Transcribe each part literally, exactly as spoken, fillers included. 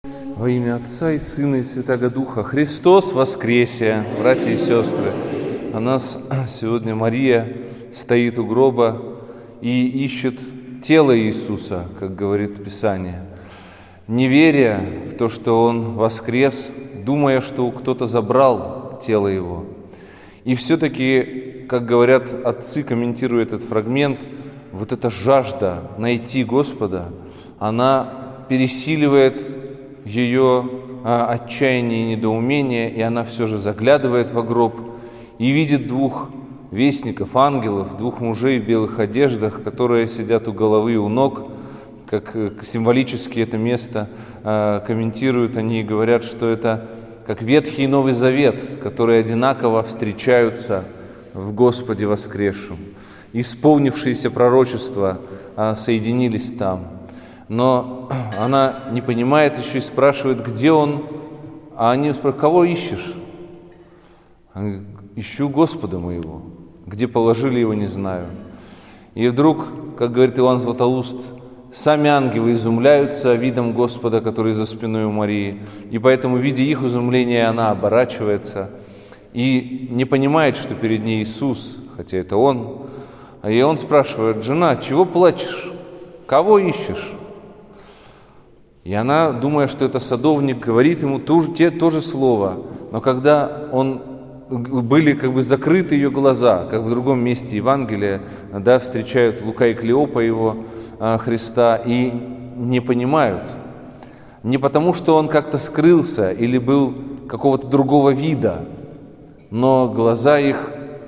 Во имя Отца и Сына и Святаго Духа. Христос воскресе, братья и сестры! У нас сегодня Мария стоит у гроба и ищет тело Иисуса, как говорит Писание, не веря в то, что Он воскрес, думая, что кто-то забрал тело Его. И все-таки, как говорят отцы, комментируя этот фрагмент, вот эта жажда найти Господа, она пересиливает ее а, отчаяние и недоумение, и она все же заглядывает во гроб и видит двух вестников, ангелов, двух мужей в белых одеждах, которые сидят у головы и у ног. Как символически это место а, комментируют они и говорят, что это как Ветхий и Новый Завет, которые одинаково встречаются в Господе воскресшем. Исполнившиеся пророчества а, соединились там. Но она не понимает еще и спрашивает, где он, а они спрашивают, кого ищешь? Ищу Господа моего, где положили его, не знаю. И вдруг, как говорит Иоанн Златоуст, сами ангелы изумляются видом Господа, который за спиной у Марии, и поэтому, видя их изумление, она оборачивается и не понимает, что перед ней Иисус, хотя это Он. И он спрашивает, жена, чего плачешь? Кого ищешь? И она, думая, что это садовник, говорит ему то же, те, то же слово. Но когда он, были как бы закрыты ее глаза, как в другом месте Евангелия, да, встречают Лука и Клеопа его, а, Христа, и не понимают. Не потому, что он как-то скрылся или был какого-то другого вида, но глаза их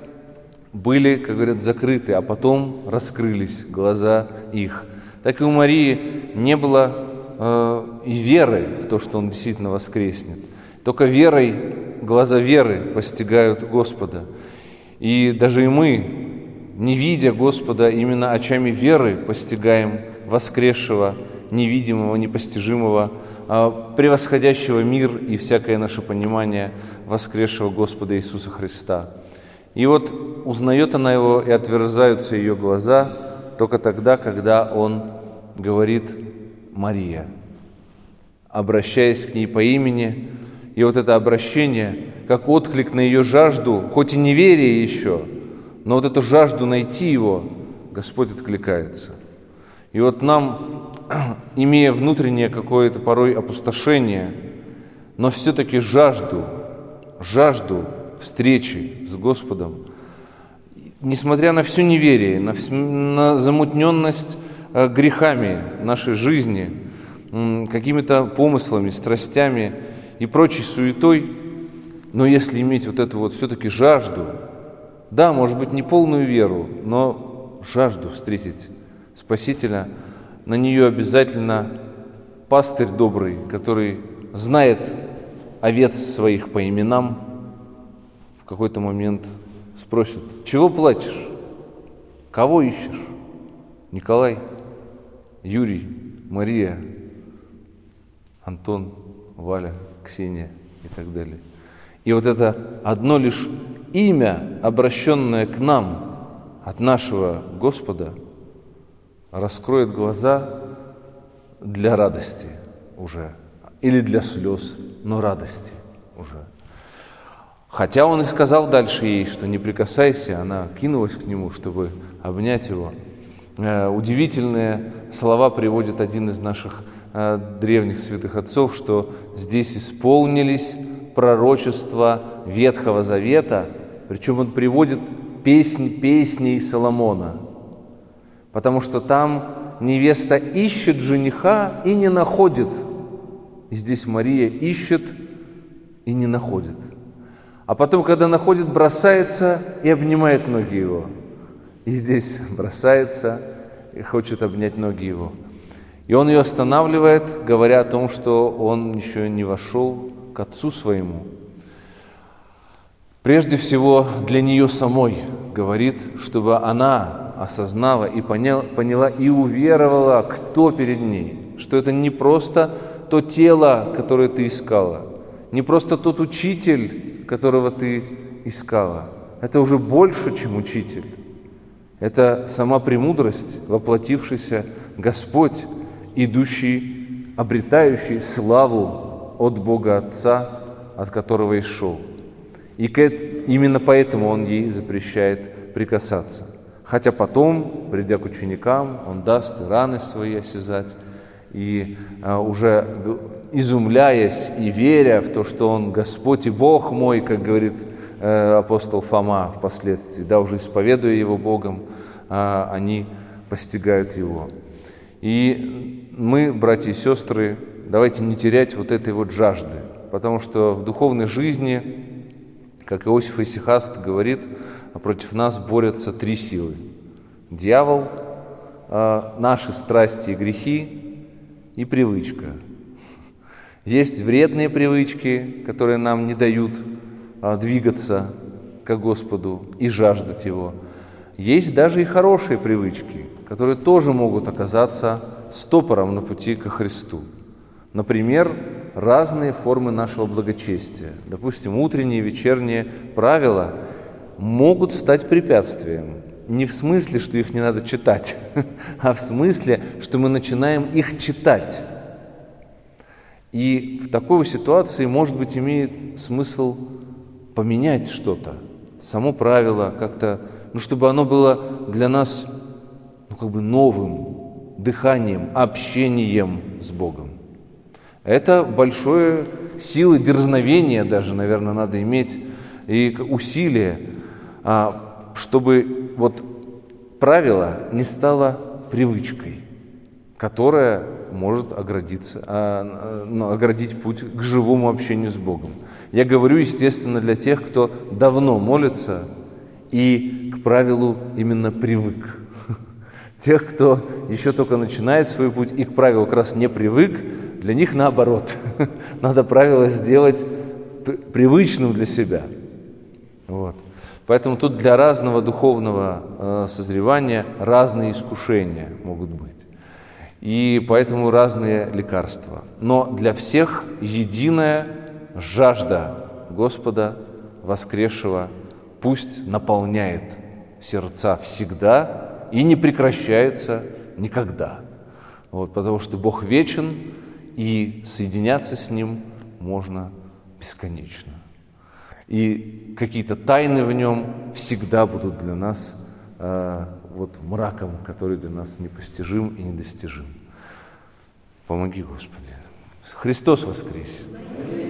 были, как говорят, закрыты, а потом раскрылись глаза их. Так и у Марии не было и веры в то, что Он действительно воскреснет. Только верой, глаза веры постигают Господа. И даже и мы, не видя Господа, именно очами веры постигаем воскресшего, невидимого, непостижимого, превосходящего мир и всякое наше понимание воскресшего Господа Иисуса Христа. И вот узнает она Его, и отверзаются ее глаза только тогда, когда Он говорит Мария, обращаясь к ней по имени. И вот это обращение, как отклик на ее жажду, хоть и неверие еще, но вот эту жажду найти Его, Господь откликается. И вот нам, имея внутреннее какое-то порой опустошение, но все-таки жажду, жажду встречи с Господом, несмотря на все неверие, на, вс- на замутненность грехами нашей жизни, какими-то помыслами, страстями и прочей суетой, но если иметь вот эту вот все-таки жажду, да, может быть, не полную веру, но жажду встретить Спасителя, на нее обязательно пастырь добрый, который знает овец своих по именам, в какой-то момент спросит, чего плачешь, кого ищешь? Николай, Юрий, Мария, Антон, Валя, Ксения и так далее. И вот это одно лишь имя, обращенное к нам от нашего Господа, раскроет глаза для радости уже, или для слез, но радости уже. Хотя Он и сказал дальше ей, что не прикасайся, она кинулась к Нему, чтобы обнять Его. Удивительные слова приводит один из наших древних святых отцов, что здесь исполнились пророчества Ветхого Завета, причем он приводит песнь песней Соломона, потому что там невеста ищет жениха и не находит. И здесь Мария ищет и не находит. А потом, когда находит, бросается и обнимает ноги его. И здесь бросается и хочет обнять ноги его. И он ее останавливает, говоря о том, что он еще не вошел к Отцу своему. Прежде всего, для нее самой говорит, чтобы она осознала и поняла, поняла и уверовала, кто перед ней. Что это не просто то тело, которое ты искала, не просто тот учитель, которого ты искала. Это уже больше, чем учитель. Это сама премудрость, воплотившийся Господь, идущий обретающий славу от Бога Отца, от которого и шел. И именно поэтому Он ей запрещает прикасаться. Хотя потом, придя к ученикам, Он даст и раны свои осязать, и а, уже изумляясь и веря в то, что Он Господь и Бог мой, как говорит э, апостол Фома впоследствии, да, уже исповедуя Его Богом, э, они постигают Его. И мы, братья и сестры, давайте не терять вот этой вот жажды, потому что в духовной жизни, как Иосиф Исихаст говорит, против нас борются три силы. Дьявол, э, наши страсти и грехи и привычка. Есть вредные привычки, которые нам не дают а, двигаться к Господу и жаждать Его. Есть даже и хорошие привычки, которые тоже могут оказаться стопором на пути ко Христу. Например, разные формы нашего благочестия. Допустим, утренние, вечерние правила могут стать препятствием. Не в смысле, что их не надо читать, а в смысле, что мы начинаем их читать. И в такой ситуации, может быть, имеет смысл поменять что-то, само правило как-то, ну, чтобы оно было для нас, ну, как бы новым дыханием, общением с Богом. Это большое силы дерзновения даже, наверное, надо иметь, и усилие, чтобы вот правило не стало привычкой, которая может оградиться, а, ну, оградить путь к живому общению с Богом. Я говорю, естественно, для тех, кто давно молится и к правилу именно привык. Тех, кто еще только начинает свой путь и к правилу как раз не привык, для них наоборот. Надо правило сделать привычным для себя. Вот. Поэтому тут для разного духовного э, созревания разные искушения могут быть. И поэтому разные лекарства. Но для всех единая жажда Господа воскресшего пусть наполняет сердца всегда и не прекращается никогда. Вот, потому что Бог вечен, и соединяться с Ним можно бесконечно. И какие-то тайны в Нем всегда будут для нас э, вот мраком, который для нас непостижим и недостижим. Помоги, Господи. Христос воскресе!